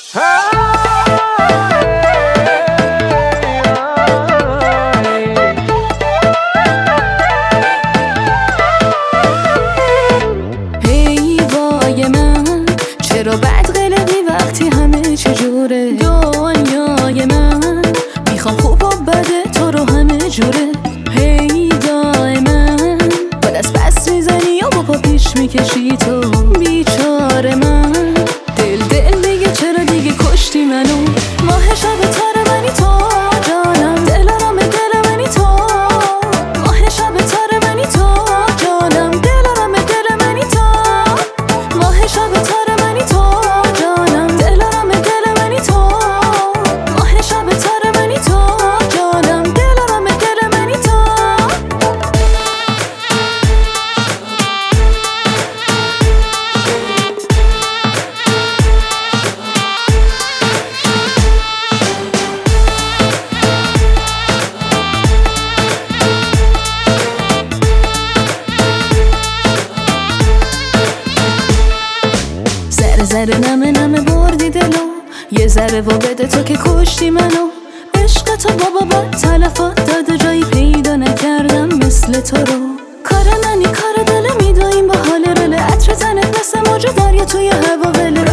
هی وای من چرا بد قلقی وقتی همه چجوره؟ دنیای من میخوام خوب و بده تو رو همه جوره. هی دائما با دست بس میزنی و با پا پیش میکشی تو. بیچاره من دل میگه چرا دیگه کشتی منو. ماه شب تار منی تو جانم، دلارم دل منی تو. ماه شب تار منی تو جانم، دلارم دل منی تو. ماه شب تار منی تو جانم، دلارم دل منی تو. ماه شب تار منی تو جانم، دلارم دل منی تو. ذره نمه نمه بردی دلو، یه ذره و بده تو که کشتی منو. عشق تو بابا بد تلفات داده، جایی پیدا نکردم مثل تو رو. کار منی کار دل میدویم با حال رله، عطر تنت مثل موج دریا توی هوا وله.